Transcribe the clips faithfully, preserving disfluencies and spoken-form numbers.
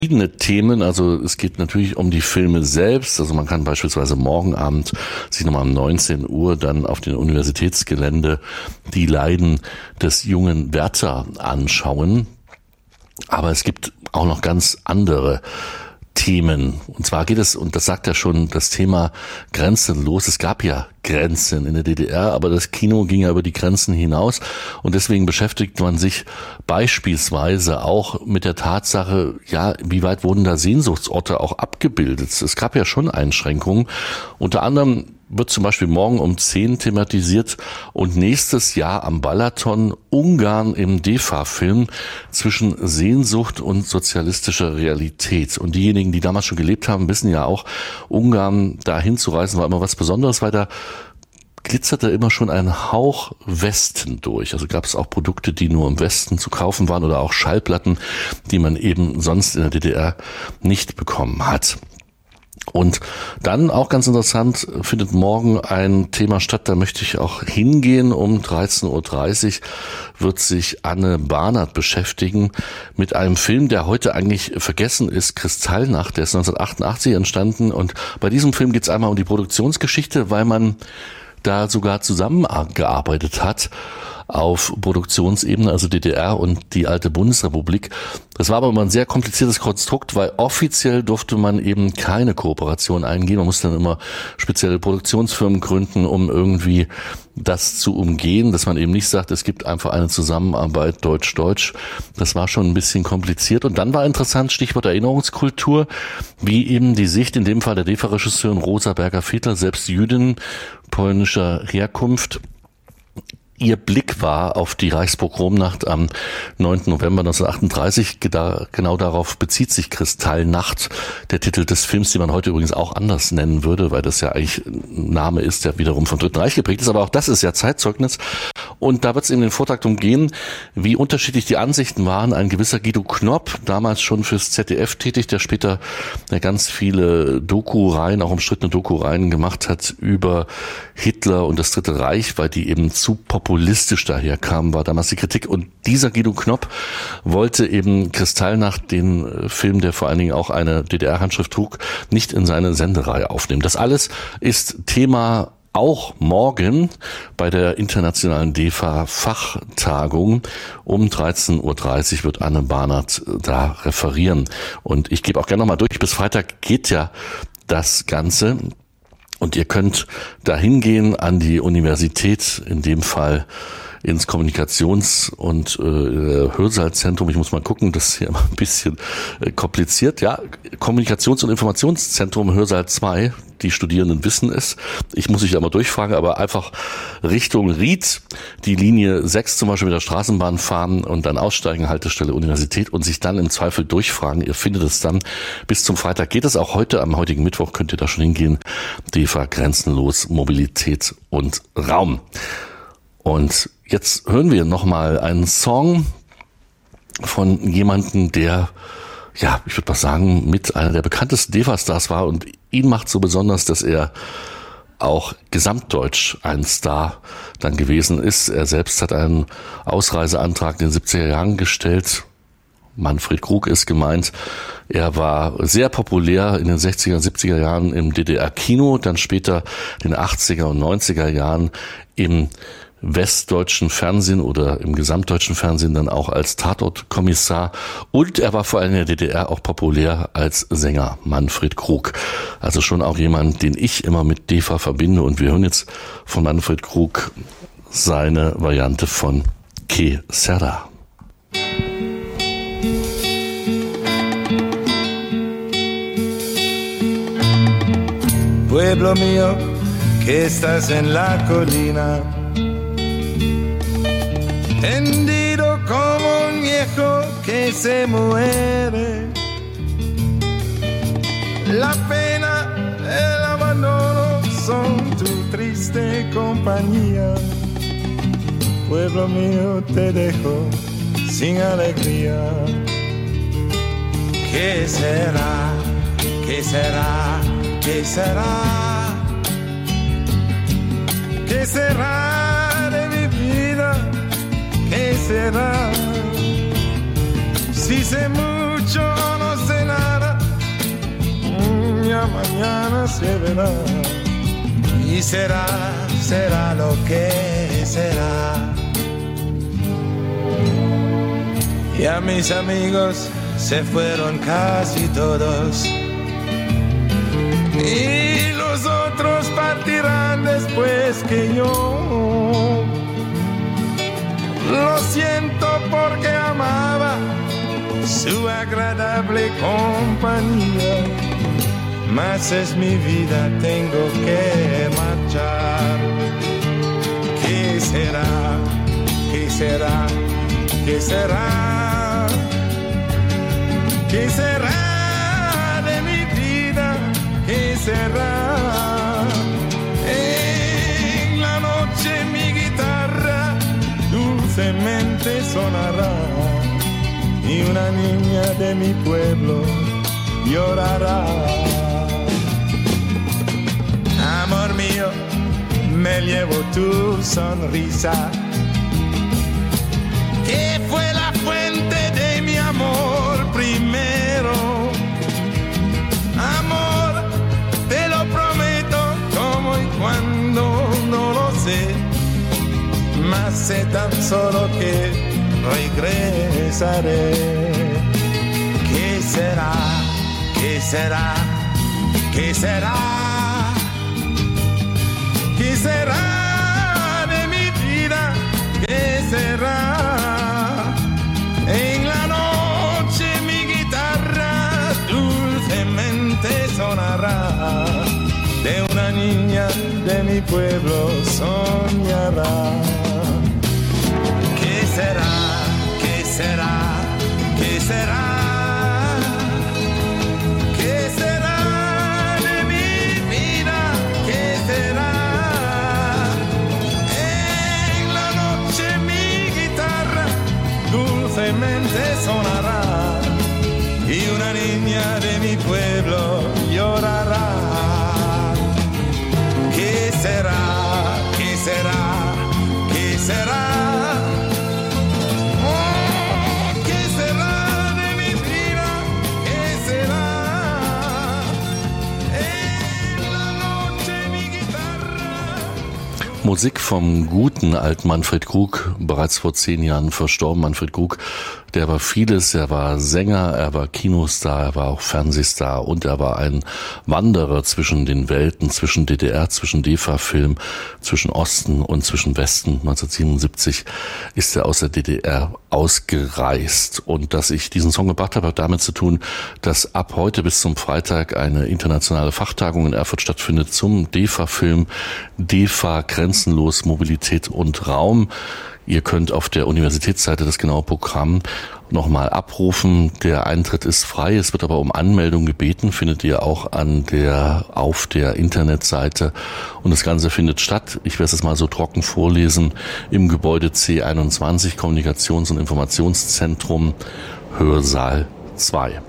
verschiedene Themen, also es geht natürlich um die Filme selbst, also man kann beispielsweise morgen Abend sich nochmal um neunzehn Uhr dann auf dem Universitätsgelände die Leiden des jungen Werther anschauen, aber es gibt auch noch ganz andere Themen. Und zwar geht es, und das sagt ja schon, das Thema grenzenlos. Es gab ja Grenzen in der D D R, aber das Kino ging ja über die Grenzen hinaus. Und deswegen beschäftigt man sich beispielsweise auch mit der Tatsache, ja, wie weit wurden da Sehnsuchtsorte auch abgebildet? Es gab ja schon Einschränkungen. Unter anderem wird zum Beispiel morgen um zehn thematisiert und nächstes Jahr am Balaton Ungarn im D E F A-Film zwischen Sehnsucht und sozialistischer Realität. Und diejenigen, die damals schon gelebt haben, wissen ja auch, Ungarn dahin zu reisen war immer was Besonderes, weil da glitzerte immer schon ein Hauch Westen durch. Also gab es auch Produkte, die nur im Westen zu kaufen waren oder auch Schallplatten, die man eben sonst in der D D R nicht bekommen hat. Und dann auch ganz interessant, findet morgen ein Thema statt, da möchte ich auch hingehen. Um dreizehn Uhr dreißig wird sich Anne Barnard beschäftigen mit einem Film, der heute eigentlich vergessen ist, Kristallnacht, der ist neunzehnhundertachtundachtzig entstanden. Und bei diesem Film geht es einmal um die Produktionsgeschichte, weil man da sogar zusammengearbeitet hat auf Produktionsebene, also D D R und die alte Bundesrepublik. Das war aber immer ein sehr kompliziertes Konstrukt, weil offiziell durfte man eben keine Kooperation eingehen. Man musste dann immer spezielle Produktionsfirmen gründen, um irgendwie das zu umgehen, dass man eben nicht sagt, es gibt einfach eine Zusammenarbeit Deutsch-Deutsch. Das war schon ein bisschen kompliziert. Und dann war interessant, Stichwort Erinnerungskultur, wie eben die Sicht, in dem Fall der D E F A-Regisseurin Rosa Berger-Fiedler, selbst Jüdin polnischer Herkunft, ihr Blick war auf die Reichspogromnacht am neunten November neunzehnhundertachtunddreißig. Genau darauf bezieht sich Kristallnacht, der Titel des Films, den man heute übrigens auch anders nennen würde, weil das ja eigentlich ein Name ist, der wiederum vom Dritten Reich geprägt ist. Aber auch das ist ja Zeitzeugnis. Und da wird es eben den Vortrag darum gehen, wie unterschiedlich die Ansichten waren. Ein gewisser Guido Knopp, damals schon fürs Z D F tätig, der später ganz viele Doku-Reihen, auch umstrittene Doku-Reihen gemacht hat über Hitler und das Dritte Reich, weil die eben zu populistisch daherkamen, war damals die Kritik. Und dieser Guido Knopp wollte eben Kristallnacht, den Film, der vor allen Dingen auch eine D D R-Handschrift trug, nicht in seine Sendereihe aufnehmen. Das alles ist Thema auch morgen bei der internationalen D E F A-Fachtagung. Um dreizehn Uhr dreißig wird Anne Barnard da referieren. Und ich gebe auch gerne nochmal durch, bis Freitag geht ja das Ganze. Und ihr könnt da hingehen an die Universität, in dem Fall ins Kommunikations- und äh, Hörsaalzentrum. Ich muss mal gucken, das ist hier immer ein bisschen äh, kompliziert. Ja, Kommunikations- und Informationszentrum Hörsaal zwei. Die Studierenden wissen es. Ich muss mich da mal durchfragen, aber einfach Richtung Ried, die Linie sechs zum Beispiel mit der Straßenbahn fahren und dann aussteigen, Haltestelle Universität und sich dann im Zweifel durchfragen. Ihr findet es dann. Bis zum Freitag geht es auch heute. Am heutigen Mittwoch könnt ihr da schon hingehen. D E F A Grenzenlos, Mobilität und Raum. Und jetzt hören wir nochmal einen Song von jemandem, der, ja, ich würde mal sagen, mit einer der bekanntesten D E F A-Stars war, und ihn macht so besonders, dass er auch gesamtdeutsch ein Star dann gewesen ist. Er selbst hat einen Ausreiseantrag in den siebziger Jahren gestellt. Manfred Krug ist gemeint. Er war sehr populär in den sechziger, siebziger Jahren im D D R-Kino, dann später in den achtziger und neunziger Jahren im westdeutschen Fernsehen oder im gesamtdeutschen Fernsehen dann auch als Tatortkommissar, und er war vor allem in der D D R auch populär als Sänger, Manfred Krug. Also schon auch jemand, den ich immer mit D E F A verbinde, und wir hören jetzt von Manfred Krug seine Variante von Que Sera. Pueblo mío, que estás en la colina, tendido como un viejo que se muere. La pena, el abandono son tu triste compañía. Pueblo mío, te dejo sin alegría. ¿Qué será? ¿Qué será? ¿Qué será? ¿Qué será de mi vida? ¿Qué será? Si sé mucho o no sé nada. mañana se verá. Y será, será lo que será. Ya mis amigos se fueron casi todos. Y los otros partirán después que yo. Lo siento porque amaba su agradable compañía, mas es mi vida, tengo que marchar. ¿Qué será? ¿Qué será? ¿Qué será? ¿Qué será de mi vida? ¿Qué será? En la noche mi guitarra dulcemente sonará y una niña de mi pueblo llorará. Amor mío, me llevo tu sonrisa, que fue la fuente de mi amor primero. Amor, te lo prometo, como y cuando no lo sé, mas sé tan solo que regresaré. ¿Qué será? ¿Qué será? ¿Qué será? ¿Qué será de mi vida? ¿Qué será? En la noche mi guitarra dulcemente sonará, de una niña de mi pueblo soñará. ¿Qué será? ¿Qué será? ¿Qué será? ¿Qué será de mi vida? ¿Qué será? En la noche mi guitarra dulcemente sonará y una niña de mi pueblo llorará. ¿Qué será? ¿Qué será? ¿Qué será? Musik vom guten alten Manfred Krug, bereits vor zehn Jahren verstorben. Manfred Krug, der war vieles, er war Sänger, er war Kinostar, er war auch Fernsehstar und er war ein Wanderer zwischen den Welten, zwischen D D R, zwischen D E F A-Film, zwischen Osten und zwischen Westen. neunzehnhundertsiebenundsiebzig ist er aus der D D R ausgereist. Und dass ich diesen Song gebracht habe, hat damit zu tun, dass ab heute bis zum Freitag eine internationale Fachtagung in Erfurt stattfindet zum D E F A-Film, D E F A Grenzenlos Mobilität und Raum. Ihr könnt auf der Universitätsseite das genaue Programm nochmal abrufen. Der Eintritt ist frei, es wird aber um Anmeldung gebeten, findet ihr auch an der, auf der Internetseite. Und das Ganze findet statt, ich werde es mal so trocken vorlesen, im Gebäude C einundzwanzig, Kommunikations- und Informationszentrum, Hörsaal zwei.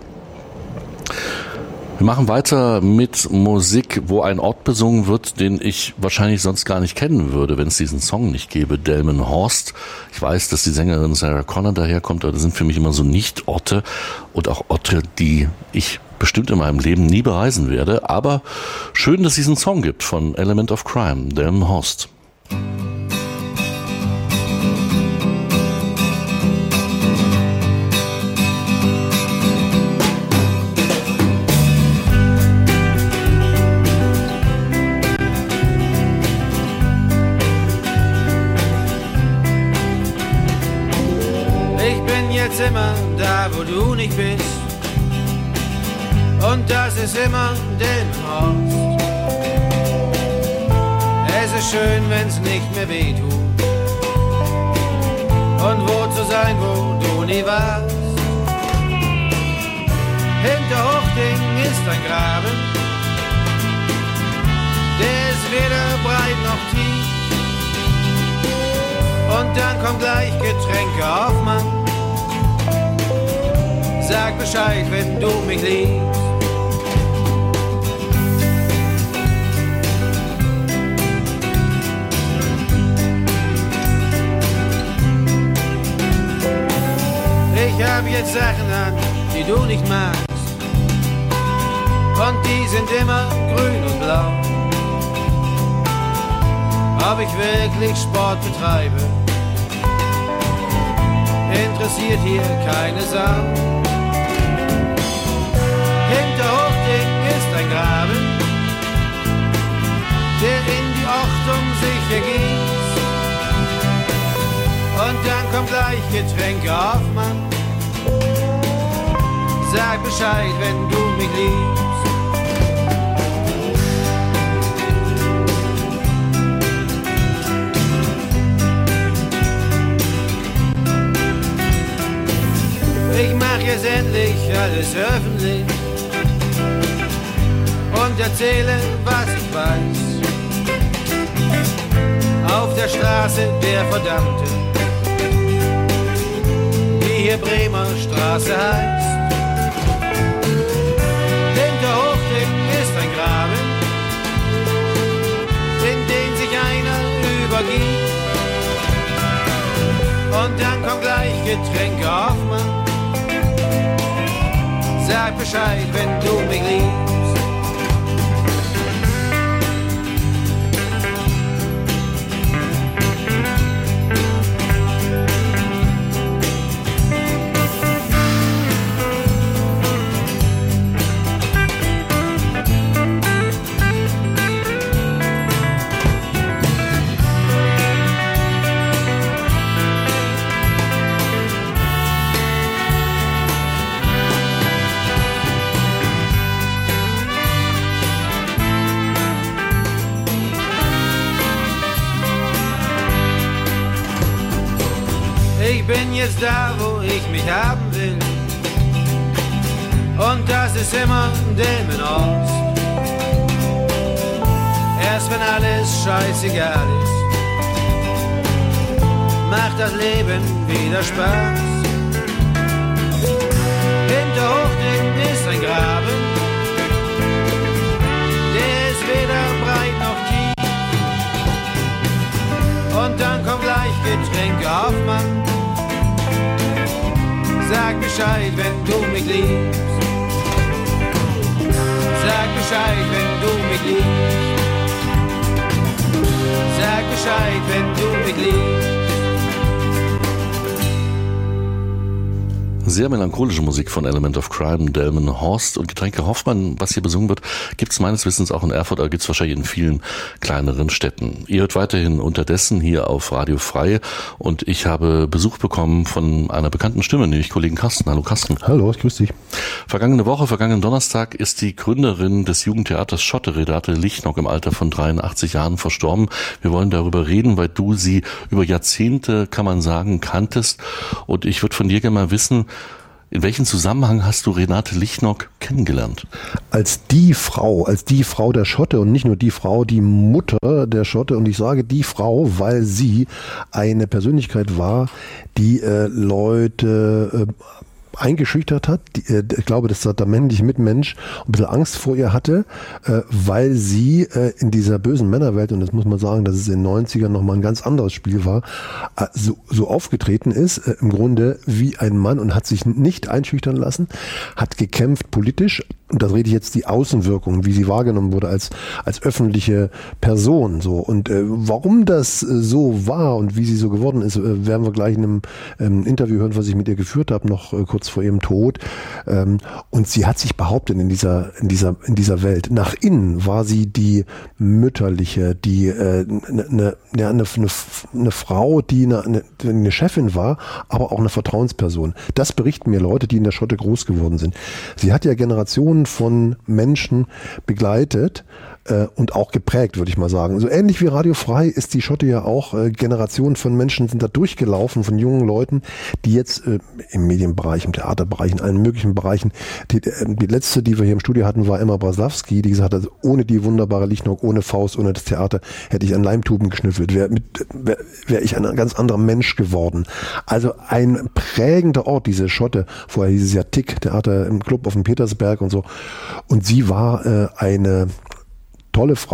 Wir machen weiter mit Musik, wo ein Ort besungen wird, den ich wahrscheinlich sonst gar nicht kennen würde, wenn es diesen Song nicht gäbe. Delmenhorst. Ich weiß, dass die Sängerin Sarah Connor daherkommt, aber das sind für mich immer so Nicht-Orte und auch Orte, die ich bestimmt in meinem Leben nie bereisen werde. Aber schön, dass es diesen Song gibt von Element of Crime, Delmenhorst. Immer da, wo du nicht bist, und das ist immer Delmenhorst. Es ist schön, wenn's nicht mehr weh tut, und wo zu sein, wo du nie warst. Hinter Hochding ist ein Graben, der ist weder breit noch tief, und dann kommt gleich Getränke auf Mann. Sag Bescheid, wenn du mich liebst. Ich hab jetzt Sachen an, die du nicht magst, und die sind immer ob ich wirklich Sport betreibe. Interessiert hier keine Sau. Hinter Hochding ist ein Graben, der in die Ochtung sich ergießt. Und dann kommt gleich Getränke auf, Mann. Sag Bescheid, wenn du mich liebst. Ich mach jetzt endlich alles öffentlich und erzähle, was ich weiß. Auf der Straße der Verdammte, die hier Bremer Straße heißt. Hinter Hochding ist ein Graben, in den sich einer übergibt. Und dann kommt gleich Getränke auf, Mann. Sag Bescheid, wenn du mich liebst. Ich bin jetzt da, wo ich mich haben will. Und das ist immer Delmen-Ost. Erst wenn alles scheißegal ist, macht das Leben wieder Spaß. Hinter Hochding ist ein Graben, der ist weder breit noch tief. Und dann kommt gleich Getränke auf, Mann. Sag Bescheid, wenn du mich liebst. Sag Bescheid, wenn du mich liebst. Sag Bescheid, wenn du mich liebst. Sehr melancholische Musik von Element of Crime, Delmenhorst und Getränke Hoffmann. Was hier besungen wird, gibt es meines Wissens auch in Erfurt, aber gibt es wahrscheinlich in vielen kleineren Städten. Ihr hört weiterhin unterdessen hier auf Radio Frei und ich habe Besuch bekommen von einer bekannten Stimme, nämlich Kollegen Carsten. Hallo Carsten. Hallo, ich grüße dich. Vergangene Woche, vergangenen Donnerstag ist die Gründerin des Jugendtheaters Schotte, Renate Lichnock, im Alter von dreiundachtzig Jahren verstorben. Wir wollen darüber reden, weil du sie über Jahrzehnte, kann man sagen, kanntest und ich würde von dir gerne mal wissen, in welchem Zusammenhang hast du Renate Lichnock kennengelernt? Als die Frau, als die Frau der Schotte und nicht nur die Frau, die Mutter der Schotte. Und ich sage die Frau, weil sie eine Persönlichkeit war, die äh, Leute äh, eingeschüchtert hat. Die, äh, ich glaube, dass der männliche Mitmensch ein bisschen Angst vor ihr hatte, äh, weil sie äh, in dieser bösen Männerwelt, und das muss man sagen, dass es in den neunzigern nochmal ein ganz anderes Spiel war, äh, so, so aufgetreten ist, äh, im Grunde wie ein Mann und hat sich nicht einschüchtern lassen, hat gekämpft politisch. Und da rede ich jetzt die Außenwirkung, wie sie wahrgenommen wurde als als öffentliche Person. So und äh, warum das äh, so war und wie sie so geworden ist, äh, werden wir gleich in einem ähm, Interview hören, was ich mit ihr geführt habe, noch äh, kurz vor ihrem Tod. Ähm, und sie hat sich behauptet in dieser in dieser in dieser Welt. Nach innen war sie die mütterliche, die äh, eine eine eine eine Frau, die eine, eine, eine Chefin war, aber auch eine Vertrauensperson. Das berichten mir Leute, die in der Schotte groß geworden sind. Sie hat ja Generationen von Menschen begleitet äh, und auch geprägt, würde ich mal sagen. So ähnlich wie Radio Frei ist die Schotte ja auch, äh, Generationen von Menschen sind da durchgelaufen, von jungen Leuten, die jetzt äh, im Medienbereich, im Theaterbereich, in allen möglichen Bereichen, die, die letzte, die wir hier im Studio hatten, war Emma Braslavski, die gesagt hat, ohne die wunderbare Lichnock, ohne Faust, ohne das Theater, hätte ich an Leimtuben geschnüffelt, wäre wär, wär ich ein ganz anderer Mensch geworden. Also ein prägender Ort, diese Schotte. Vorher hieß es ja Tick, Theater im Club auf dem Petersberg und so. Und sie war äh, eine tolle Frau,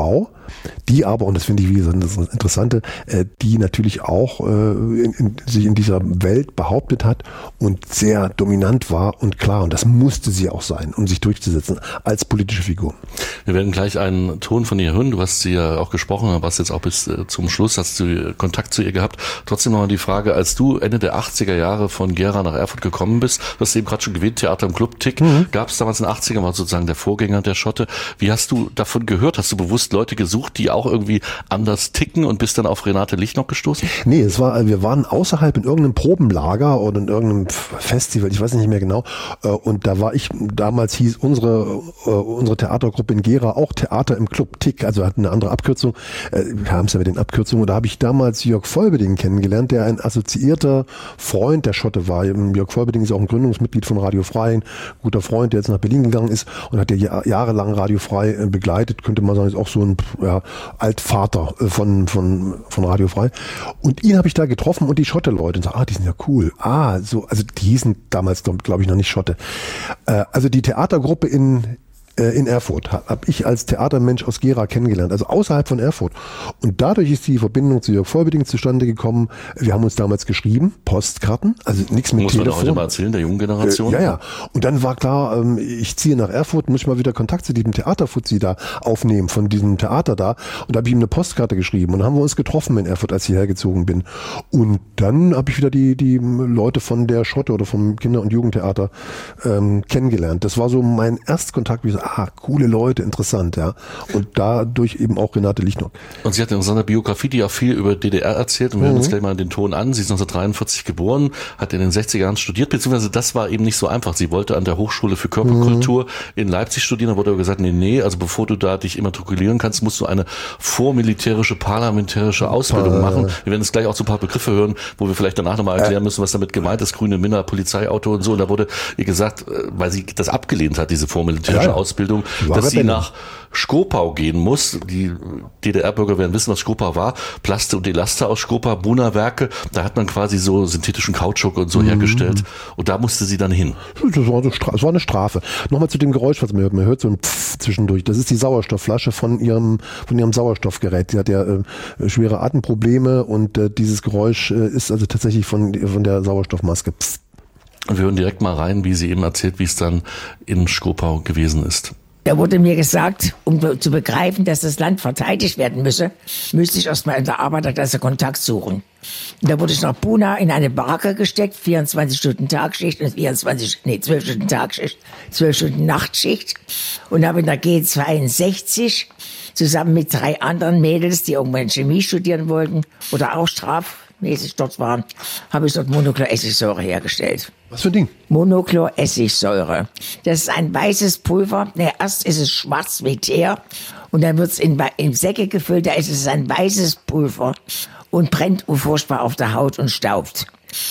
die aber, und das finde ich, wie gesagt, das Interessante, äh, die natürlich auch äh, in, in, sich in dieser Welt behauptet hat und sehr dominant war und klar, und das musste sie auch sein, um sich durchzusetzen als politische Figur. Wir werden gleich einen Ton von ihr hören. Du hast sie ja auch gesprochen, aber hast jetzt auch bis äh, zum Schluss, hast du Kontakt zu ihr gehabt. Trotzdem nochmal die Frage, als du Ende der achtziger Jahre von Gera nach Erfurt gekommen bist, du hast eben gerade schon gewählt, Theater im Club Tick, mhm. gab es damals in den achtzigern, war sozusagen der Vorgänger der Schotte. Wie hast du davon gehört? Hast du bewusst Leute gesucht, die auch irgendwie anders ticken und bist dann auf Renate Lichtnock gestoßen? Nee, es war, wir waren außerhalb in irgendeinem Probenlager oder in irgendeinem Festival, ich weiß nicht mehr genau, und da war ich, damals hieß unsere, unsere Theatergruppe in Gera auch Theater im Club Tick, also hatten eine andere Abkürzung, wir haben es ja mit den Abkürzungen, und da habe ich damals Jörg Vollbeding kennengelernt, der ein assoziierter Freund der Schotte war. Jörg Vollbeding ist auch ein Gründungsmitglied von Radio Frei, ein guter Freund, der jetzt nach Berlin gegangen ist und hat ja jahrelang Radio Frei begleitet, könnte man sagen, ist auch so ein ja, Altvater von, von, von Radio Frei. Und ihn habe ich da getroffen und die Schotte-Leute und so, ah, die sind ja cool. Ah, so, also die hießen damals, glaube ich, noch nicht Schotte. Äh, also die Theatergruppe in in Erfurt habe ich als Theatermensch aus Gera kennengelernt, also außerhalb von Erfurt. Und dadurch ist die Verbindung zu Jörg Vollbeding zustande gekommen. Wir haben uns damals geschrieben, Postkarten, also nichts mit muss Telefon. Muss man heute mal erzählen, der jungen Generation. Äh, ja, ja. Und dann war klar, ähm, ich ziehe nach Erfurt, muss ich mal wieder Kontakt zu diesem Theaterfuzzi da aufnehmen, von diesem Theater da. Und da habe ich ihm eine Postkarte geschrieben. Und dann haben wir uns getroffen in Erfurt, als ich hergezogen bin. Und dann habe ich wieder die, die Leute von der Schotte oder vom Kinder- und Jugendtheater ähm, kennengelernt. Das war so mein Erstkontakt, wie ich so, ah, coole Leute, interessant, ja. Und dadurch eben auch Renate Lichtnock. Und sie hat in seiner Biografie, die auch viel über D D R erzählt, und wir mhm. hören uns gleich mal den Ton an. Sie ist neunzehnhundertdreiundvierzig geboren, hat in den sechziger Jahren studiert, beziehungsweise das war eben nicht so einfach. Sie wollte an der Hochschule für Körperkultur mhm. in Leipzig studieren, da wurde aber gesagt, nee, nee, also bevor du da dich immatrikulieren kannst, musst du eine vormilitärische, parlamentarische Ausbildung äh. machen. Wir werden jetzt gleich auch so ein paar Begriffe hören, wo wir vielleicht danach nochmal erklären müssen, was damit gemeint ist, grüne Minna, Polizeiauto und so. Und da wurde ihr gesagt, weil sie das abgelehnt hat, diese vormilitärische ja. Ausbildung, dass sie nach Schkopau gehen muss. Die D D R-Bürger werden wissen, was Schkopau war. Plaste und Elaster aus Schkopau, Buna-Werke. Da hat man quasi so synthetischen Kautschuk und so mhm. hergestellt. Und da musste sie dann hin. Das war, so, das war eine Strafe. Nochmal zu dem Geräusch, was man hört. Man hört so ein Pfff zwischendurch. Das ist die Sauerstoffflasche von ihrem, von ihrem Sauerstoffgerät. Die hat ja äh, schwere Atemprobleme und äh, dieses Geräusch äh, ist also tatsächlich von, von der Sauerstoffmaske. Pfff. Und wir hören direkt mal rein, wie sie eben erzählt, wie es dann in Schkopau gewesen ist. Da wurde mir gesagt, um zu begreifen, dass das Land verteidigt werden müsse, müsste ich erstmal in der Arbeiterklasse Kontakt suchen. Und da wurde ich nach Buna in eine Baracke gesteckt, vierundzwanzig Stunden Tagschicht und vierundzwanzig, nee, zwölf Stunden Tagschicht, zwölf Stunden Nachtschicht und habe in der G zweiundsechzig zusammen mit drei anderen Mädels, die irgendwann Chemie studieren wollten oder auch strafmäßig dort waren, habe ich dort Monochlor-Essigsäure hergestellt. Was für ein Ding? Monochlor-Essigsäure. Das ist ein weißes Pulver. Nee, erst ist es schwarz wie Teer und dann wird es in, in Säcke gefüllt. Da ist es ein weißes Pulver und brennt furchtbar auf der Haut und staubt.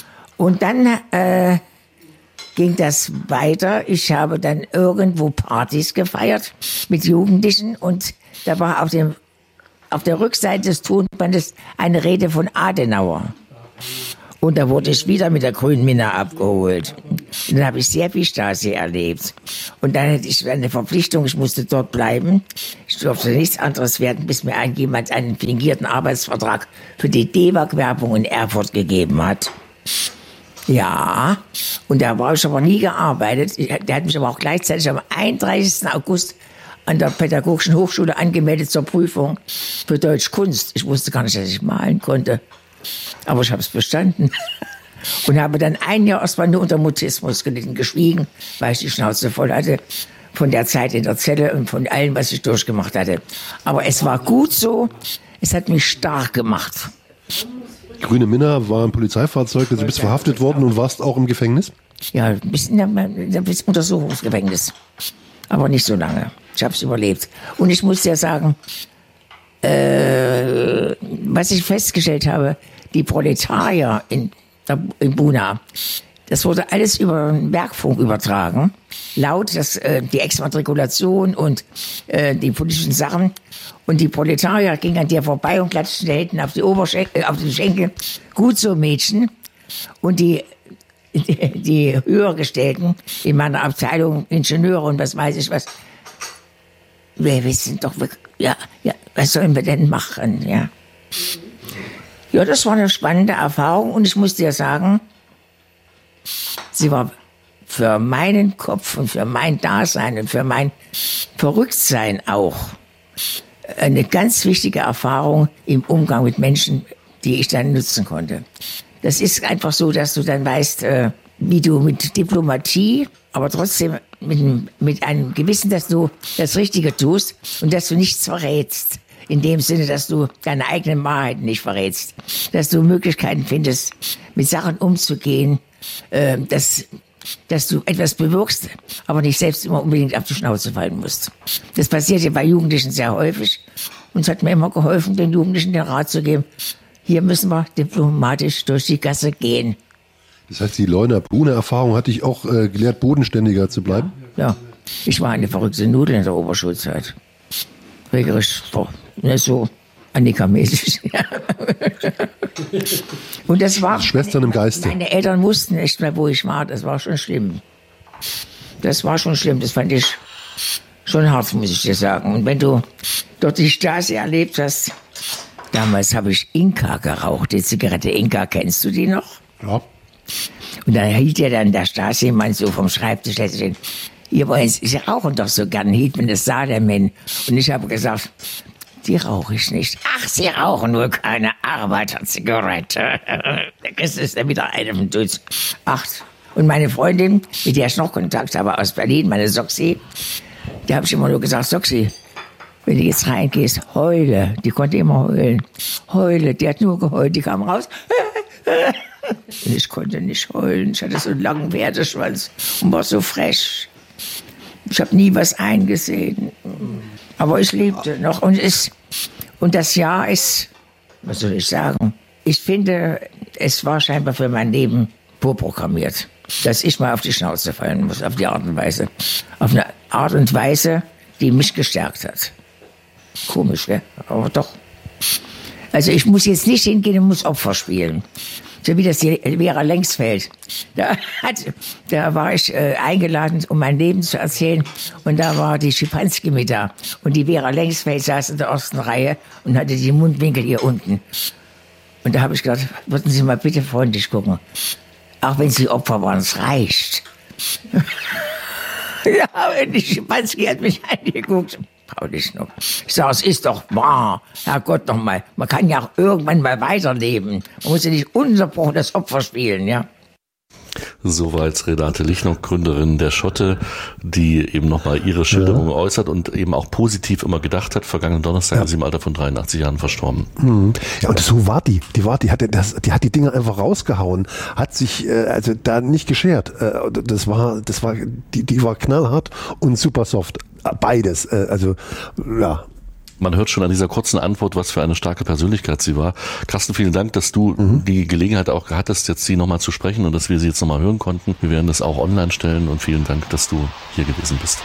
Und dann äh, ging das weiter. Ich habe dann irgendwo Partys gefeiert mit Jugendlichen und da war auf dem auf der Rückseite des Tonbandes eine Rede von Adenauer. Und da wurde ich wieder mit der grünen Minna abgeholt. Und dann habe ich sehr viel Stasi erlebt. Und dann hatte ich eine Verpflichtung, ich musste dort bleiben. Ich durfte nichts anderes werden, bis mir ein jemand einen fingierten Arbeitsvertrag für die D E W A G-Werbung in Erfurt gegeben hat. Ja, und da war ich aber nie gearbeitet. Der hat mich aber auch gleichzeitig am einunddreißigsten August an der Pädagogischen Hochschule angemeldet zur Prüfung für Deutsch Kunst. Ich wusste gar nicht, dass ich malen konnte. Aber ich habe es bestanden und habe dann ein Jahr erstmal nur unter Mutismus gelitten, geschwiegen, weil ich die Schnauze voll hatte von der Zeit in der Zelle und von allem, was ich durchgemacht hatte. Aber es war gut so, es hat mich stark gemacht. Grüne Minna war ein Polizeifahrzeug, du bist verhaftet worden und warst auch im Gefängnis? Ja, bis in der bis Untersuchungsgefängnis, aber nicht so lange. Ich habe es überlebt. Und ich muss ja sagen, äh, was ich festgestellt habe, die Proletarier in, in Buna, das wurde alles über den Bergfunk übertragen, laut das, äh, die Exmatrikulation und äh, die politischen Sachen. Und die Proletarier gingen an dir vorbei und klatschten hinten auf die Oberschenkel, auf den Schenkel. Gut so, Mädchen. Und die, die, die Höhergestellten in meiner Abteilung, Ingenieure und was weiß ich was, wir wissen doch, ja, ja, was sollen wir denn machen, ja. Ja, das war eine spannende Erfahrung und ich muss dir sagen, sie war für meinen Kopf und für mein Dasein und für mein Verrücktsein auch eine ganz wichtige Erfahrung im Umgang mit Menschen, die ich dann nutzen konnte. Das ist einfach so, dass du dann weißt, äh, wie du mit Diplomatie, aber trotzdem mit, mit einem Gewissen, dass du das Richtige tust und dass du nichts verrätst. In dem Sinne, dass du deine eigenen Wahrheiten nicht verrätst. Dass du Möglichkeiten findest, mit Sachen umzugehen, äh, dass, dass du etwas bewirkst, aber nicht selbst immer unbedingt auf die Schnauze fallen musst. Das passiert ja bei Jugendlichen sehr häufig. Und es hat mir immer geholfen, den Jugendlichen den Rat zu geben, hier müssen wir diplomatisch durch die Gasse gehen. Das heißt, die Leuna-Brune-Erfahrung hat dich auch äh, gelehrt, bodenständiger zu bleiben? Ja, ich war eine verrückte Nudel in der Oberschulzeit. Regelrecht nicht so Annika-mäßig. Und das war... Schwestern im Geiste. Meine Eltern wussten nicht mehr, wo ich war. Das war schon schlimm. Das war schon schlimm. Das fand ich schon hart, muss ich dir sagen. Und wenn du dort die Stasi erlebt hast... Damals habe ich Inka geraucht, die Zigarette Inka, kennst du die noch? Ja. Und dann hielt ja dann der Stasi-Mann so vom Schreibtisch, den, ihr wollt, Sie rauchen doch so gern, hielt mir das sah der Mann. Und ich habe gesagt, die rauche ich nicht. Ach, Sie rauchen nur keine Arbeiterzigarette. Das ist dann wieder eine von Dutz. Acht. Und meine Freundin, mit der ich noch Kontakt habe aus Berlin, meine Soxy, die habe ich immer nur gesagt, Soxy, wenn du jetzt reingehst, heule. Die konnte immer heulen. Heule, die hat nur geheult, die kam raus. Und ich konnte nicht heulen. Ich hatte so einen langen Werdeschwanz und war so frech. Ich habe nie was eingesehen. Aber ich lebte noch. Und, es, und das Jahr ist, was soll ich sagen, ich finde, es war scheinbar für mein Leben vorprogrammiert, dass ich mal auf die Schnauze fallen muss, auf die Art und Weise. Auf eine Art und Weise, die mich gestärkt hat. Komisch, ja? Aber doch. Also ich muss jetzt nicht hingehen und muss Opfer spielen. So wie das die Vera Lengsfeld. Da, hat, da war ich äh, eingeladen, um mein Leben zu erzählen. Und da war die Schipanski mit da. Und die Vera Lengsfeld saß in der ersten Reihe und hatte die Mundwinkel hier unten. Und da habe ich gedacht, würden Sie mal bitte freundlich gucken. Auch wenn Sie Opfer waren, es reicht. Ja, und die Schipanski hat mich angeguckt. Ich sage, es ist doch wahr. Herrgott nochmal. Man kann ja auch irgendwann mal weiterleben. Man muss ja nicht ununterbrochen das Opfer spielen, ja. Soweit Renate Lichnock, Gründerin der Schotte, die eben nochmal ihre Schilderung ja. äußert und eben auch positiv immer gedacht hat. Vergangenen Donnerstag ja. ist sie im Alter von dreiundachtzig Jahren verstorben. Mhm. Ja, und so war die. Die war, die hat das, die hat die Dinger einfach rausgehauen, hat sich äh, also da nicht geschert. Äh, das war, das war, die, die war knallhart und super soft. Beides. Äh, also ja. Man hört schon an dieser kurzen Antwort, was für eine starke Persönlichkeit sie war. Carsten, vielen Dank, dass du mhm. die Gelegenheit auch hattest, jetzt sie nochmal zu sprechen und dass wir sie jetzt nochmal hören konnten. Wir werden das auch online stellen und vielen Dank, dass du hier gewesen bist.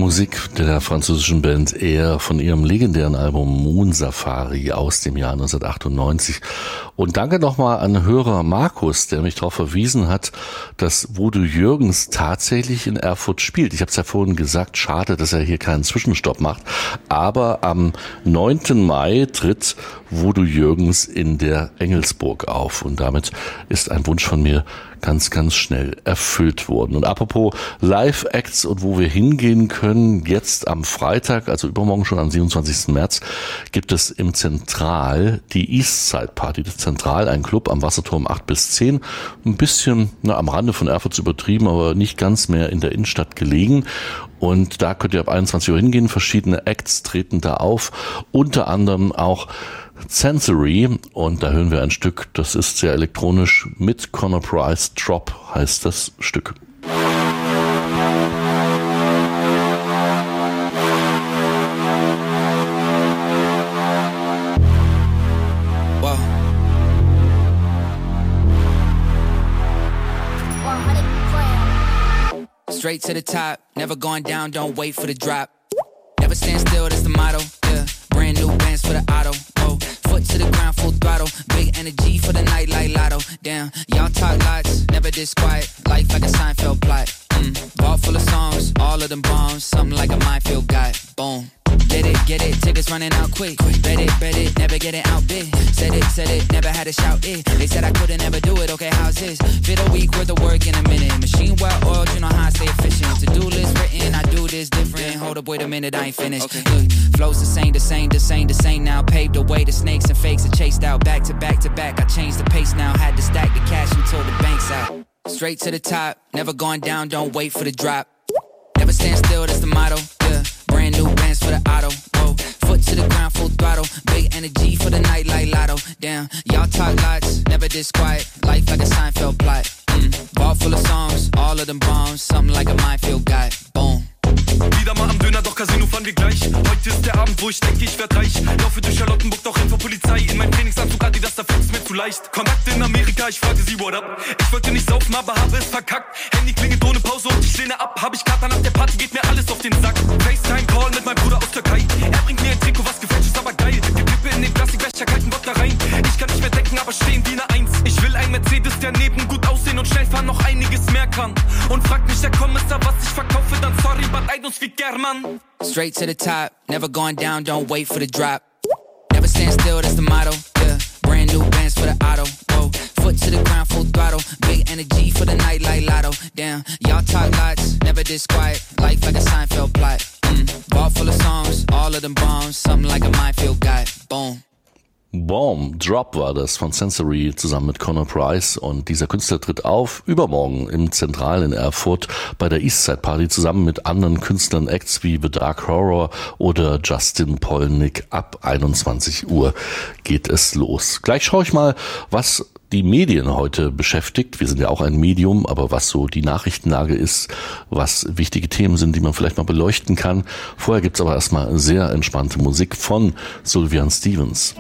Musik der französischen Band Air von ihrem legendären Album Moon Safari aus dem Jahr neunzehnhundertachtundneunzig. Und danke nochmal an Hörer Markus, der mich darauf verwiesen hat, dass Voodoo Jürgens tatsächlich in Erfurt spielt. Ich habe es ja vorhin gesagt, schade, dass er hier keinen Zwischenstopp macht. Aber am neunten Mai tritt Voodoo Jürgens in der Engelsburg auf. Und damit ist ein Wunsch von mir ganz, ganz schnell erfüllt worden. Und apropos Live-Acts und wo wir hingehen können, jetzt am Freitag, also übermorgen schon am siebenundzwanzigsten März, gibt es im Zentral die Eastside Party. Das Zentral, ein Club am Wasserturm acht bis zehn, ein bisschen na, am Rande von Erfurt übertrieben, aber nicht ganz mehr in der Innenstadt gelegen. Und da könnt ihr ab einundzwanzig Uhr hingehen. Verschiedene Acts treten da auf, unter anderem auch Sensory, und da hören wir ein Stück, das ist sehr elektronisch, mit Conor Price. Drop heißt das Stück. Wow. Straight to the top, never going down, don't wait for the drop. Never stand still, that's the motto, yeah. Brand new bands for the auto, oh. Foot to the ground, full throttle. Big energy for the night like lotto. Damn, y'all talk lots, never this quiet. Life like a Seinfeld plot. Mm. Vault full of songs, all of them bombs. Something like a minefield guy. Boom. Get it, get it, tickets running out quick. Bet it, bet it, never get it out big. Said it, said it, never had to shout it. They said I couldn't ever do it, okay, how's this? Fit a week worth of work in a minute. Machine well oiled, you know how I stay efficient. To-do list written, I do this different. Hold up, wait a minute, I ain't finished. Okay. Look, flows the same, the same, the same, the same now. Paved the way, the snakes and fakes are chased out. Back to back to back, I changed the pace now. Had to stack the cash until the bank's out. Straight to the top, never going down, don't wait for the drop. Never stand still, that's the motto, yeah. Brand new bands for the auto, whoa. Foot to the ground, full throttle. Big energy for the night like lotto. Damn, y'all talk lots, never this quiet. Life like a Seinfeld plot. Mm. Vault full of songs, all of them bombs. Something like a minefield guy. Boom. Wieder mal am Döner, doch Casino fahren wir gleich. Heute ist der Abend, wo ich denke, ich werd reich. Laufe durch Charlottenburg, doch renn vor Polizei. In meinem Trainingsanzug, Adidas, da fällt's mir zu leicht. Kontakt in Amerika, ich frage sie, what up? Ich wollte nicht saufen, aber habe es verkackt. Handy klingelt ohne Pause und ich lehne ab. Hab ich Kater nach der Party, geht mir alles auf den Sack. FaceTime-Call mit meinem Bruder aus Türkei. Er bringt mir ein Trikot, was gefälscht ist, aber geil. Die Kippe in den Plastikbecher, kalten Bock da rein. Ich kann nicht mehr denken, aber stehen wie eine Eins. Ich will ein Mercedes, der neben gut aussehen und schnell fahren noch einiges mehr kann. Und fragt mich der Kommissar, was ich verkaufe, dann sorry, but I don't speak German. Straight to the top, never going down, don't wait for the drop. Never stand still, that's the motto, yeah. Brand new bands for the auto, whoa. Foot to the ground, full throttle. Big energy for the night like lotto. Damn, y'all talk lots, never this quiet. Life like a Seinfeld plot. Mm. Vault full of songs, all of them bombs. Something like a minefield guy. Boom. Bomb, Drop war das von Sensory zusammen mit Conor Price, und dieser Künstler tritt auf übermorgen im Zentral in Erfurt bei der Eastside Party zusammen mit anderen Künstlern, Acts wie The Dark Horror oder Justin Polnick. Ab einundzwanzig Uhr geht es los. Gleich schaue ich mal, was die Medien heute beschäftigt. Wir sind ja auch ein Medium, aber was so die Nachrichtenlage ist, was wichtige Themen sind, die man vielleicht mal beleuchten kann. Vorher gibt's aber erstmal sehr entspannte Musik von Sylvian Stevens.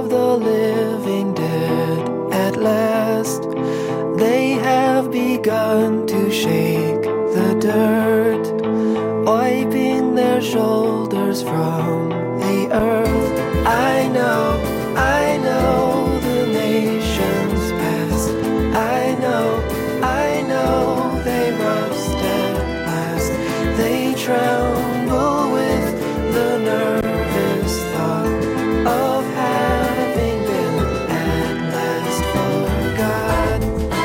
of the living dead at last. They have begun to shake the dirt, wiping their shoulders from the earth. I know, I know the nation's past. I know, I know they rust at last. They tremble with the nervous thought of having been at last forgot.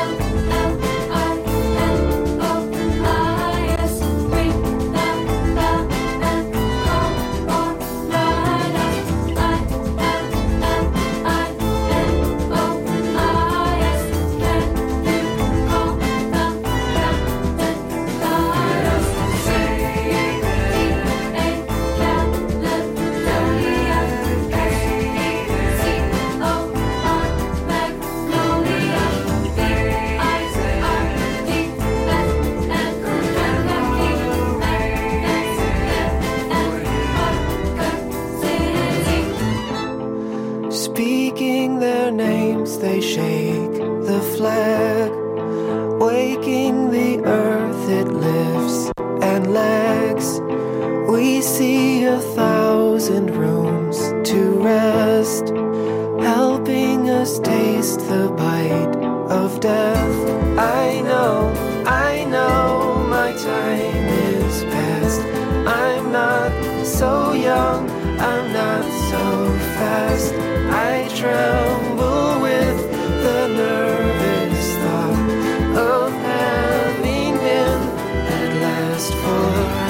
Speaking their names, they shake the flag, waking the earth it lifts and lags. We see a thousand rooms to rest, helping us taste the bite of death. I know, I know my time is past. I'm not so young, I'm not so fast. I tremble with the nervous thought of having been at last for.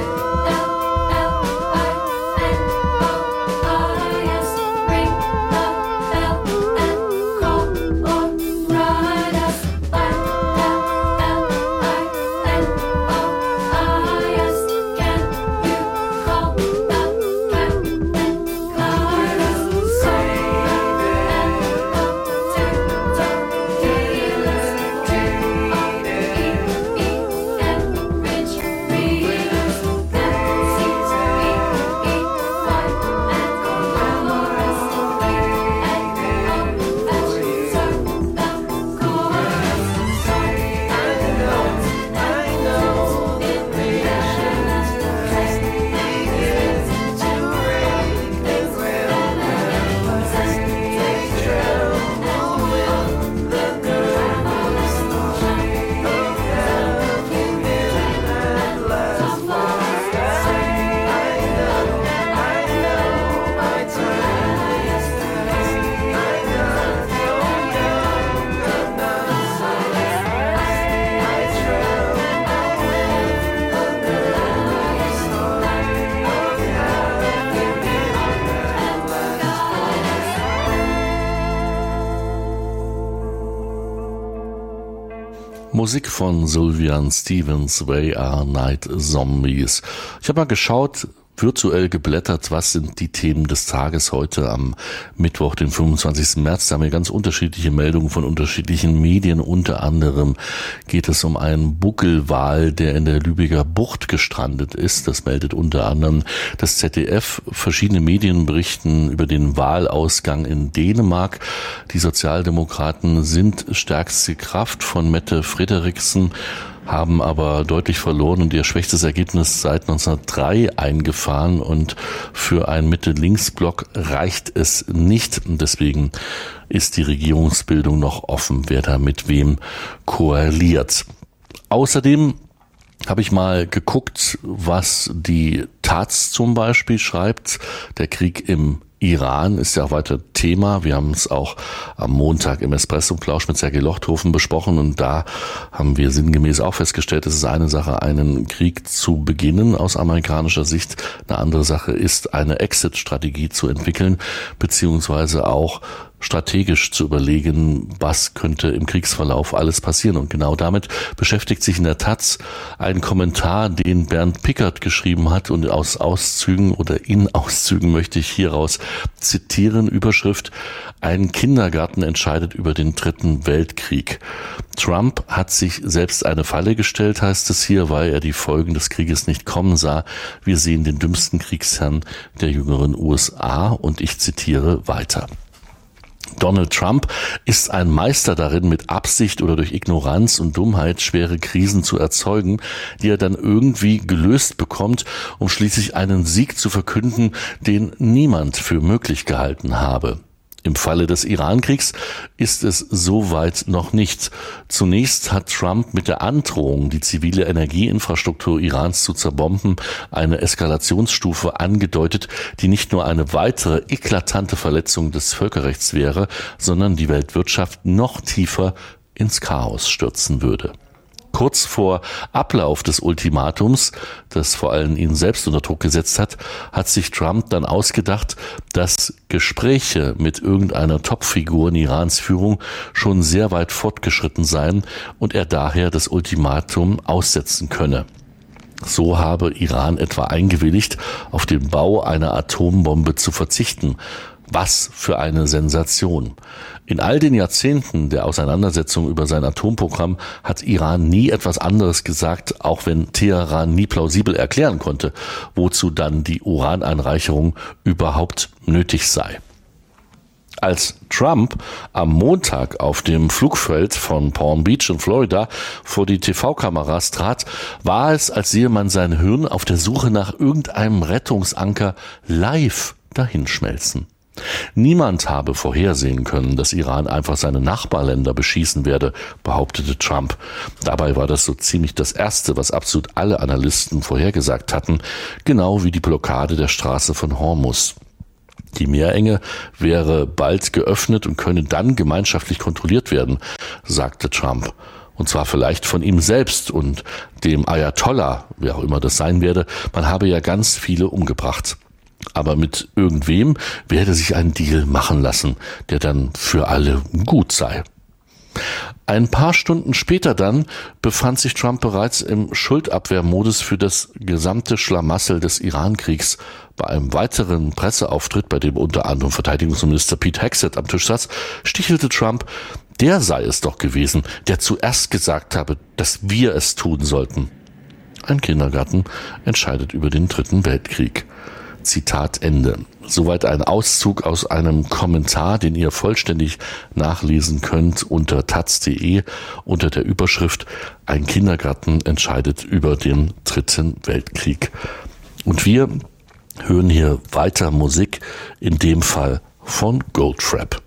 Musik von Sufjan Stevens, They Are Night Zombies. Ich habe mal geschaut, virtuell geblättert, was sind die Themen des Tages heute am Mittwoch, den fünfundzwanzigsten März. Da haben wir ganz unterschiedliche Meldungen von unterschiedlichen Medien. Unter anderem geht es um einen Buckelwal, der in der Lübecker Bucht gestrandet ist. Das meldet unter anderem das Z D F. Verschiedene Medien berichten über den Wahlausgang in Dänemark. Die Sozialdemokraten sind stärkste Kraft von Mette Frederiksen, haben aber deutlich verloren und ihr schwächstes Ergebnis seit neunzehnhundertdrei eingefahren, und für einen Mitte-Links-Block reicht es nicht. Und deswegen ist die Regierungsbildung noch offen, wer da mit wem koaliert. Außerdem habe ich mal geguckt, was die Taz zum Beispiel schreibt. Der Krieg im Iran ist ja auch weiter Thema. Wir haben es auch am Montag im Espresso-Plausch mit Sergei Lochthofen besprochen, und da haben wir sinngemäß auch festgestellt, es ist eine Sache, einen Krieg zu beginnen aus amerikanischer Sicht. Eine andere Sache ist, eine Exit-Strategie zu entwickeln, beziehungsweise auch strategisch zu überlegen, was könnte im Kriegsverlauf alles passieren. Und genau damit beschäftigt sich in der Taz ein Kommentar, den Bernd Pickert geschrieben hat, und aus Auszügen oder in Auszügen möchte ich hieraus zitieren. Überschrift: Ein Kindergarten entscheidet über den dritten Weltkrieg. Trump hat sich selbst eine Falle gestellt, heißt es hier, weil er die Folgen des Krieges nicht kommen sah. Wir sehen den dümmsten Kriegsherrn der jüngeren U S A, und ich zitiere weiter. Donald Trump ist ein Meister darin, mit Absicht oder durch Ignoranz und Dummheit schwere Krisen zu erzeugen, die er dann irgendwie gelöst bekommt, um schließlich einen Sieg zu verkünden, den niemand für möglich gehalten habe. Im Falle des Iran-Kriegs ist es soweit noch nicht. Zunächst hat Trump mit der Androhung, die zivile Energieinfrastruktur Irans zu zerbomben, eine Eskalationsstufe angedeutet, die nicht nur eine weitere eklatante Verletzung des Völkerrechts wäre, sondern die Weltwirtschaft noch tiefer ins Chaos stürzen würde. Kurz vor Ablauf des Ultimatums, das vor allem ihn selbst unter Druck gesetzt hat, hat sich Trump dann ausgedacht, dass Gespräche mit irgendeiner Topfigur in Irans Führung schon sehr weit fortgeschritten seien und er daher das Ultimatum aussetzen könne. So habe Iran etwa eingewilligt, auf den Bau einer Atombombe zu verzichten. Was für eine Sensation. In all den Jahrzehnten der Auseinandersetzung über sein Atomprogramm hat Iran nie etwas anderes gesagt, auch wenn Teheran nie plausibel erklären konnte, wozu dann die Uraneinreicherung überhaupt nötig sei. Als Trump am Montag auf dem Flugfeld von Palm Beach in Florida vor die T V-Kameras trat, war es, als sehe man sein Hirn auf der Suche nach irgendeinem Rettungsanker live dahinschmelzen. Niemand habe vorhersehen können, dass Iran einfach seine Nachbarländer beschießen werde, behauptete Trump. Dabei war das so ziemlich das Erste, was absolut alle Analysten vorhergesagt hatten, genau wie die Blockade der Straße von Hormuz. Die Meerenge wäre bald geöffnet und könne dann gemeinschaftlich kontrolliert werden, sagte Trump. Und zwar vielleicht von ihm selbst und dem Ayatollah, wer auch immer das sein werde. Man habe ja ganz viele umgebracht. Aber mit irgendwem werde sich ein Deal machen lassen, der dann für alle gut sei. Ein paar Stunden später dann befand sich Trump bereits im Schuldabwehrmodus für das gesamte Schlamassel des Iran-Kriegs. Bei einem weiteren Presseauftritt, bei dem unter anderem Verteidigungsminister Pete Hegseth am Tisch saß, stichelte Trump, der sei es doch gewesen, der zuerst gesagt habe, dass wir es tun sollten. Ein Kindergarten entscheidet über den Dritten Weltkrieg. Zitat Ende. Soweit ein Auszug aus einem Kommentar, den ihr vollständig nachlesen könnt unter taz punkt de unter der Überschrift Ein Kindergarten entscheidet über den Dritten Weltkrieg. Und wir hören hier weiter Musik, in dem Fall von Goldfrapp.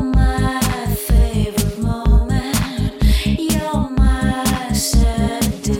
You're my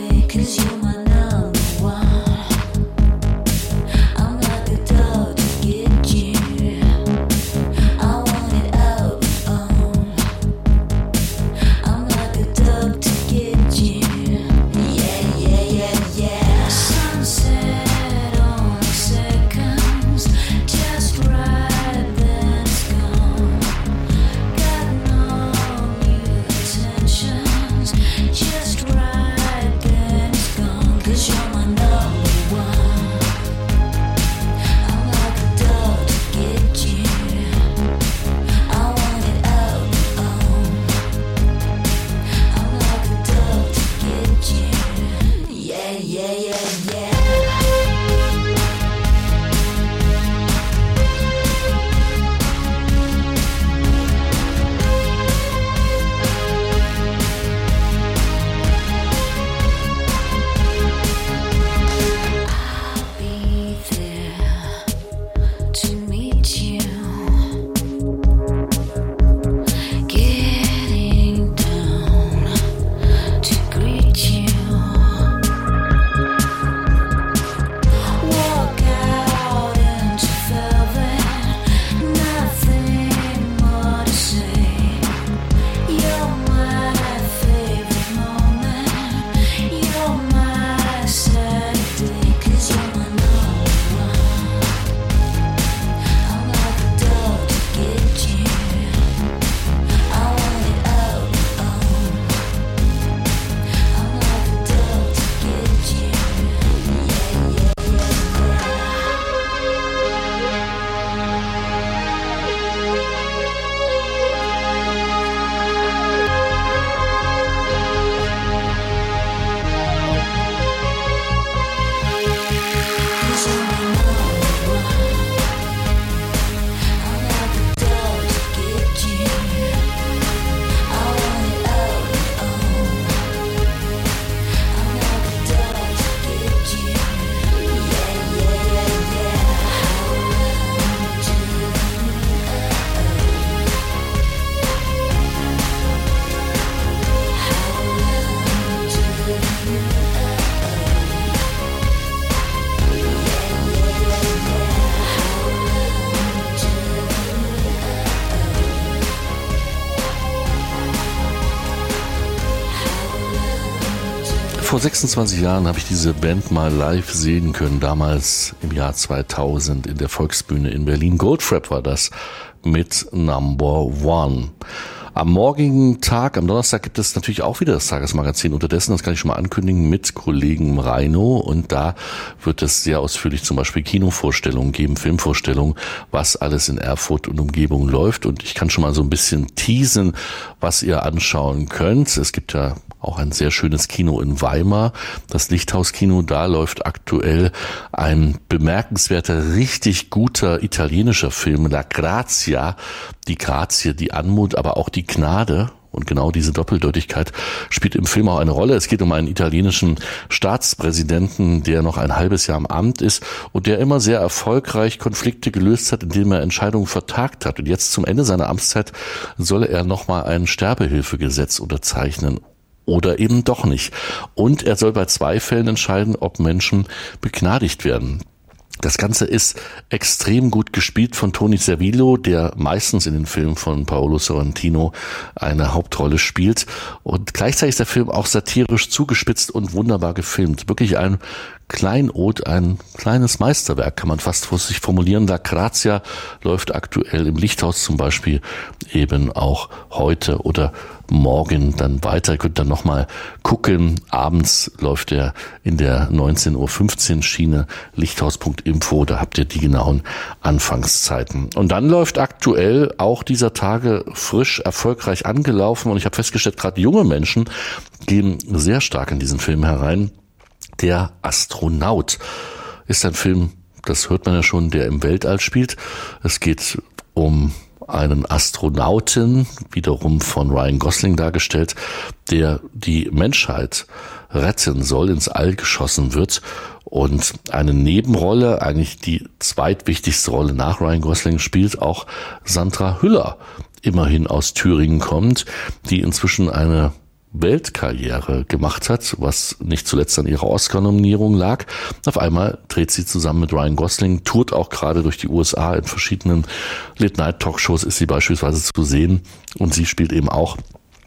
Vor sechsundzwanzig Jahren habe ich diese Band mal live sehen können, damals im Jahr zweitausend in der Volksbühne in Berlin. Goldfrapp war das mit Number One. Am morgigen Tag, am Donnerstag, gibt es natürlich auch wieder das Tagesmagazin. Unterdessen, das kann ich schon mal ankündigen, mit Kollegen Reino. Und da wird es sehr ausführlich zum Beispiel Kinovorstellungen geben, Filmvorstellungen, was alles in Erfurt und Umgebung läuft. Und ich kann schon mal so ein bisschen teasen, was ihr anschauen könnt. Es gibt ja auch ein sehr schönes Kino in Weimar, das Lichthauskino. Da läuft aktuell ein bemerkenswerter, richtig guter italienischer Film, La Grazia, die Grazie, die Anmut, aber auch die Gnade. Und genau diese Doppeldeutigkeit spielt im Film auch eine Rolle. Es geht um einen italienischen Staatspräsidenten, der noch ein halbes Jahr im Amt ist und der immer sehr erfolgreich Konflikte gelöst hat, indem er Entscheidungen vertagt hat. Und jetzt zum Ende seiner Amtszeit solle er nochmal ein Sterbehilfegesetz unterzeichnen. Oder eben doch nicht. Und er soll bei zwei Fällen entscheiden, ob Menschen begnadigt werden. Das Ganze ist extrem gut gespielt von Tony Servillo, der meistens in den Filmen von Paolo Sorrentino eine Hauptrolle spielt. Und gleichzeitig ist der Film auch satirisch zugespitzt und wunderbar gefilmt. Wirklich ein Kleinod, ein kleines Meisterwerk, kann man fast vor sich formulieren. La Grazia läuft aktuell im Lichthaus zum Beispiel eben auch heute oder morgen dann weiter. Ihr könnt dann nochmal gucken. Abends läuft er in der neunzehn Uhr fünfzehn Schiene, lichthaus punkt info. Da habt ihr die genauen Anfangszeiten. Und dann läuft aktuell auch dieser Tage frisch erfolgreich angelaufen. Und ich habe festgestellt, gerade junge Menschen gehen sehr stark in diesen Film herein. Der Astronaut ist ein Film, das hört man ja schon, der im Weltall spielt. Es geht um einen Astronauten, wiederum von Ryan Gosling dargestellt, der die Menschheit retten soll, ins All geschossen wird. Und eine Nebenrolle, eigentlich die zweitwichtigste Rolle nach Ryan Gosling, spielt auch Sandra Hüller, immerhin aus Thüringen kommt, die inzwischen eine Weltkarriere gemacht hat, was nicht zuletzt an ihrer Oscar-Nominierung lag. Auf einmal dreht sie zusammen mit Ryan Gosling, tourt auch gerade durch die U S A in verschiedenen Late-Night-Talkshows, ist sie beispielsweise zu sehen, und sie spielt eben auch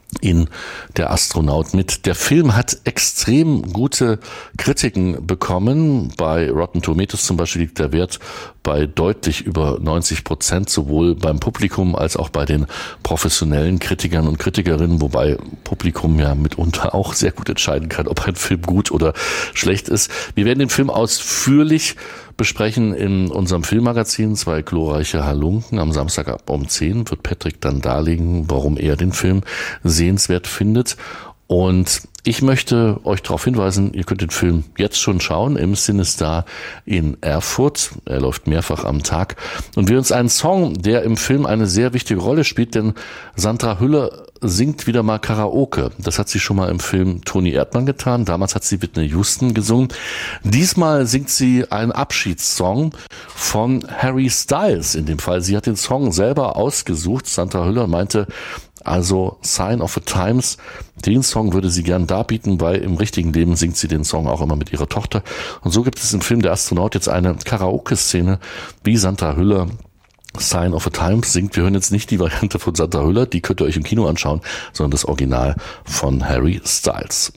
in Der Astronaut mit. Der Film hat extrem gute Kritiken bekommen. Bei Rotten Tomatoes zum Beispiel liegt der Wert bei deutlich über neunzig Prozent, sowohl beim Publikum als auch bei den professionellen Kritikern und Kritikerinnen, wobei Publikum ja mitunter auch sehr gut entscheiden kann, ob ein Film gut oder schlecht ist. Wir werden den Film ausführlich besprechen in unserem Filmmagazin, zwei glorreiche Halunken. Am Samstag ab um zehn wird Patrick dann darlegen, warum er den Film sehenswert findet. Und ich möchte euch darauf hinweisen, ihr könnt den Film jetzt schon schauen im Cinestar in Erfurt. Er läuft mehrfach am Tag. Und wir uns einen Song, der im Film eine sehr wichtige Rolle spielt, denn Sandra Hüller singt wieder mal Karaoke. Das hat sie schon mal im Film Toni Erdmann getan. Damals hat sie Whitney Houston gesungen. Diesmal singt sie einen Abschiedssong von Harry Styles in dem Fall. Sie hat den Song selber ausgesucht. Sandra Hüller meinte, also Sign of the Times, den Song würde sie gern darbieten, weil im richtigen Leben singt sie den Song auch immer mit ihrer Tochter. Und so gibt es im Film Der Astronaut jetzt eine Karaoke-Szene, wie Sandra Hüller Sign of the Times singt. Wir hören jetzt nicht die Variante von Sandra Hüller, die könnt ihr euch im Kino anschauen, sondern das Original von Harry Styles.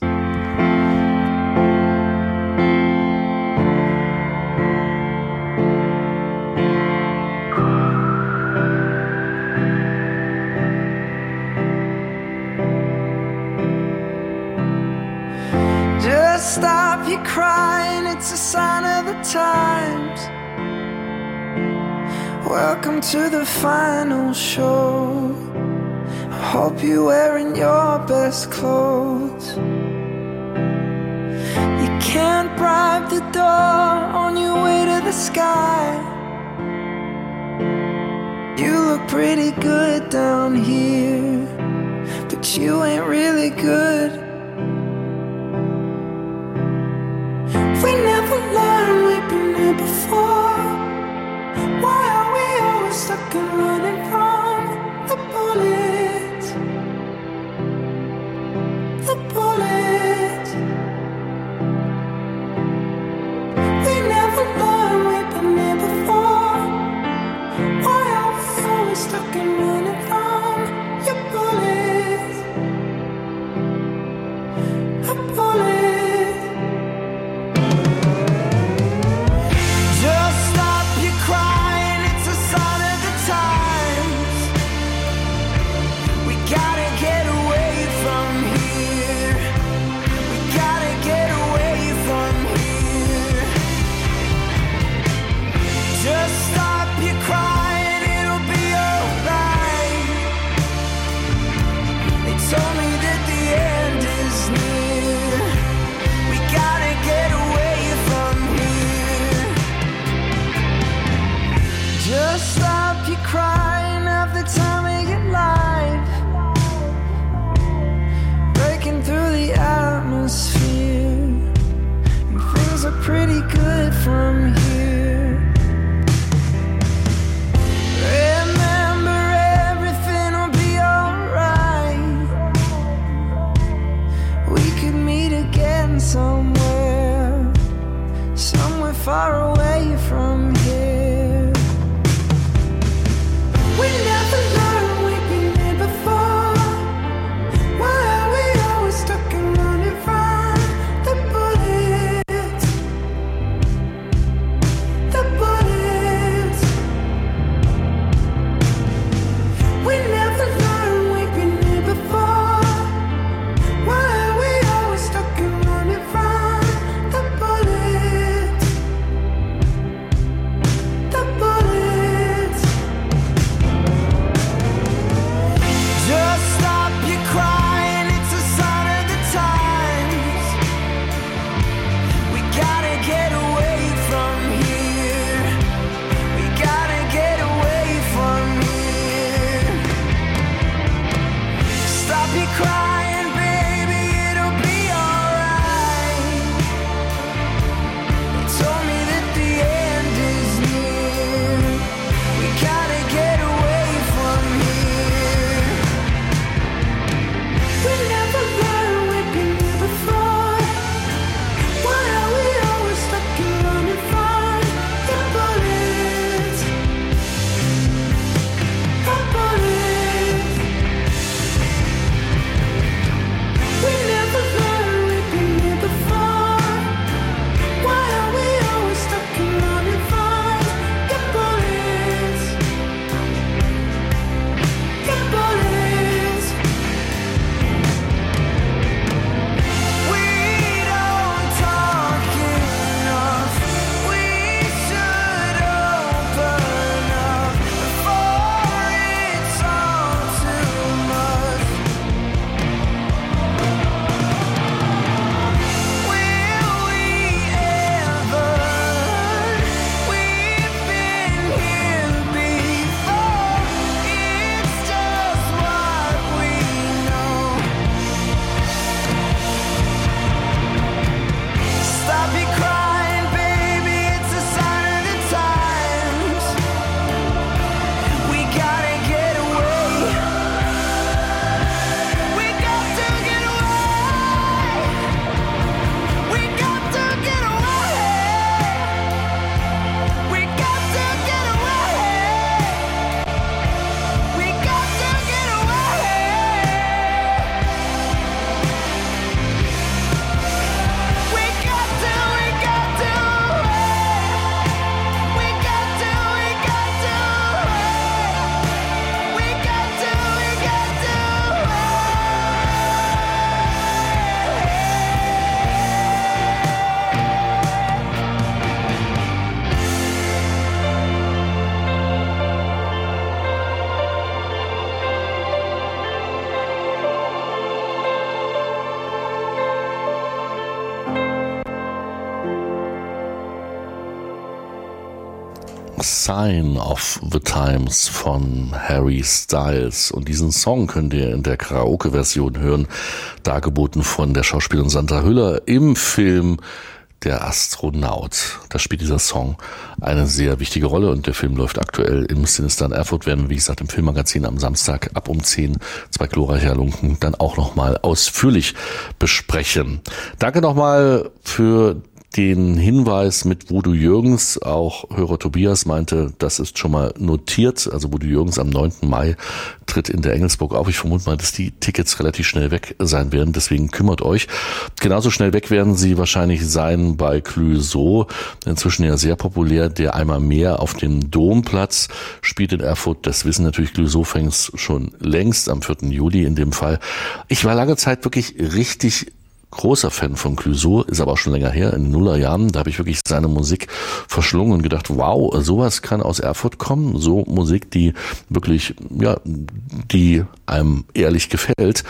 Just stop your crying, it's a sign of the times. Welcome to the final show. I hope you're wearing your best clothes. You can't bribe the door on your way to the sky. You look pretty good down here, but you ain't really good. We never learned, we've been here before. Why are we always stuck and running from the bullets? The bullets. We never learned, we've been here before. Why are we always stuck and running from your bullets? The bullets. somewhere, somewhere far away from here. We never learned we've been here before. Why are we always stuck and running from the bullets? The bullets. We never learned we've been here before. Why are we always stuck and running from the bullets? The bullets. Just stop your crying, it's a sign of the times. We gotta get away from here. We gotta get away from here. Stop your crying, baby, it'll be alright. They told me that the end is near. We gotta get away from here. We never learned we've been here before. Why are we always stuck and running from the bullets? The bullets. We never learned we've been here before. Why are we always stuck and running from the bullets? The bullets. We don't talk enough. We should open up before it's all too much. Will we ever learn? We've been here before. It's just what we know. Stop your crying, baby, it's a sign of the times. We gotta get away. We got to get away. We got to get away. We got to get away. We got to get away. We got to, we got to, we got to, we got to, we got to, we got to. Sign of the Times von Harry Styles. Und diesen Song könnt ihr in der Karaoke-Version hören, dargeboten von der Schauspielerin Sandra Hüller im Film Der Astronaut. Da spielt dieser Song eine sehr wichtige Rolle und der Film läuft aktuell im Sinister in Erfurt. Werden, wie gesagt, im Filmmagazin am Samstag ab um zehn, zwei glorreiche Halunken, dann auch nochmal ausführlich besprechen. Danke nochmal für den Hinweis mit Voodoo Jürgens. Auch Hörer Tobias meinte, das ist schon mal notiert. Also Voodoo Jürgens am neunten Mai tritt in der Engelsburg auf. Ich vermute mal, dass die Tickets relativ schnell weg sein werden. Deswegen kümmert euch. Genauso schnell weg werden sie wahrscheinlich sein bei Clouseau. Inzwischen ja sehr populär. Der einmal mehr auf dem Domplatz spielt in Erfurt. Das wissen natürlich Clouseau-Fans schon längst. Am vierten Juli in dem Fall. Ich war lange Zeit wirklich richtig großer Fan von Clouseau, ist aber auch schon länger her, in den Nullerjahren. Da habe ich wirklich seine Musik verschlungen und gedacht, wow, sowas kann aus Erfurt kommen. So Musik, die wirklich, ja, die einem ehrlich gefällt.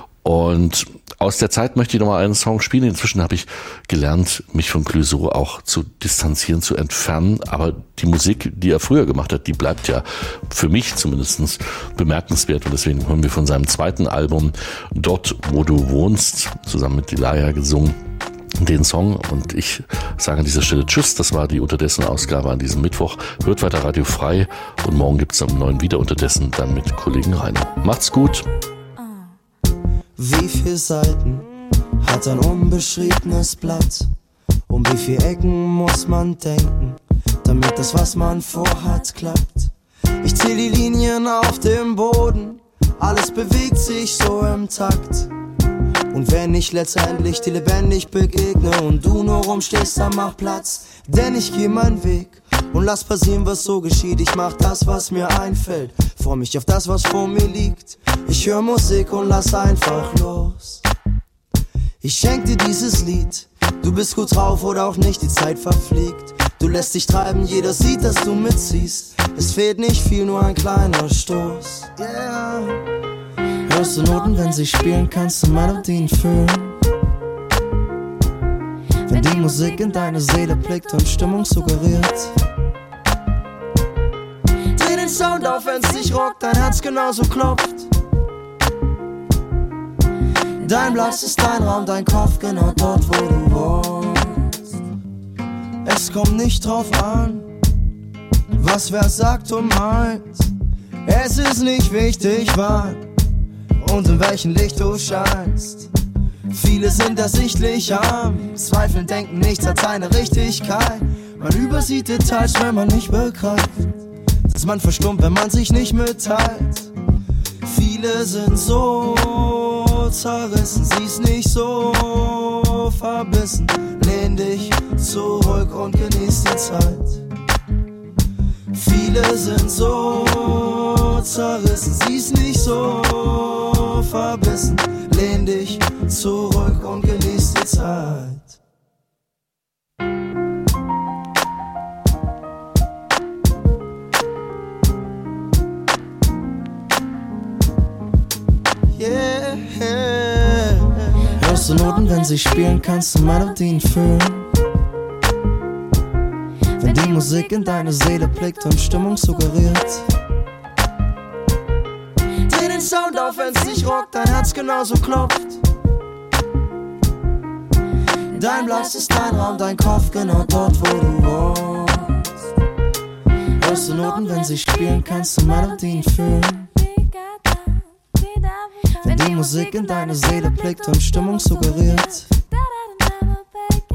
Und aus der Zeit möchte ich nochmal einen Song spielen. Inzwischen habe ich gelernt, mich von Clouseau auch zu distanzieren, zu entfernen. Aber die Musik, die er früher gemacht hat, die bleibt ja für mich zumindest bemerkenswert. Und deswegen hören wir von seinem zweiten Album Dort, wo du wohnst, zusammen mit Delia gesungen, den Song. Und ich sage an dieser Stelle Tschüss. Das war die Unterdessen-Ausgabe an diesem Mittwoch. Hört weiter Radio Frei. Und morgen gibt es am neuen wieder Unterdessen dann mit Kollegen Rainer. Macht's gut. Wie viele Seiten hat ein unbeschriebenes Blatt. Um wie viel Ecken muss man denken, damit das, was man vorhat, klappt. Ich zähl die Linien auf dem Boden, alles bewegt sich so im Takt. Und wenn ich letztendlich dir lebendig begegne und du nur rumstehst, dann mach Platz. Denn ich geh meinen Weg und lass passieren, was so geschieht. Ich mach das, was mir einfällt, freu mich auf das, was vor mir liegt. Ich hör Musik und lass einfach los. Ich schenk dir dieses Lied, du bist gut drauf oder auch nicht, die Zeit verfliegt. Du lässt dich treiben, jeder sieht, dass du mitziehst. Es fehlt nicht viel, nur ein kleiner Stoß. Yeah. Hörst du Noten, wenn sie spielen, kannst du Melodien fühlen. Wenn die Musik in deine Seele blickt und Stimmung suggeriert. Dreh den Sound auf, wenn's dich rockt, dein Herz genauso klopft. Dein Platz ist dein Raum, dein Kopf genau dort, wo du wohnst. Es kommt nicht drauf an, was wer sagt und meint. Es ist nicht wichtig, wann und in welchem Licht du scheinst. Viele sind ersichtlich am Zweifeln, denken, nichts hat seine Richtigkeit. Man übersieht Details, wenn man nicht begreift, dass man verstummt, wenn man sich nicht mitteilt. Viele sind so zerrissen, sie's nicht so verbissen. Lehn dich zurück und genieß die Zeit. Viele sind so zerrissen, sie's nicht so verbissen. Lehn dich zurück und genieß die Zeit. Yeah. Hörst du Noten, wenn sie spielen, kannst du Melodien fühlen. Wenn die Musik in deine Seele blickt und Stimmung suggeriert. Dreh den Sound auf, wenn's dich rockt, dein Herz genauso klopft. Dein Platz ist dein Raum, dein Kopf genau dort, wo du wohnst. Hörst du Noten, wenn sie spielen, kannst du Melodien fühlen. Wenn die Musik in deine Seele blickt und Stimmung suggeriert.